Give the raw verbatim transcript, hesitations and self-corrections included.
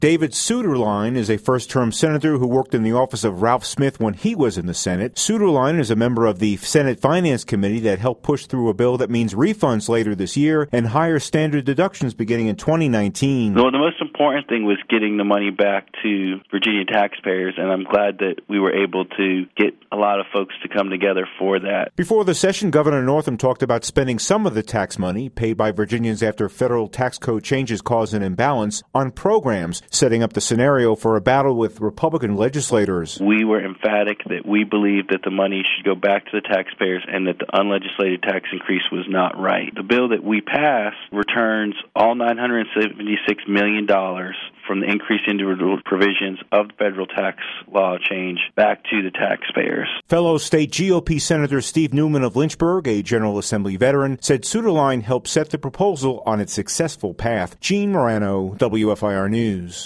David Suetterlein is a first-term senator who worked in the office of Ralph Smith when he was in the Senate. Suetterlein is a member of the Senate Finance Committee that helped push through a bill that means refunds later this year and higher standard deductions beginning in twenty nineteen. Well, the most important thing was getting the money back to Virginia taxpayers, and I'm glad that we were able to get a lot of folks to come together for that. Before the session, Governor Northam talked about spending some of the tax money paid by Virginians after federal tax code changes caused an imbalance on programs, setting up the scenario for a battle with Republican legislators. We were emphatic that we believe that the money should go back to the taxpayers and that the unlegislated tax increase was not right. The bill that we passed returns all nine hundred seventy-six million dollars from the increased individual provisions of the federal tax law change back to the taxpayers. Fellow state G O P Senator Steve Newman of Lynchburg, a General Assembly veteran, said Suetterlein helped set the proposal on its successful path. Gene Morano, W F I R News.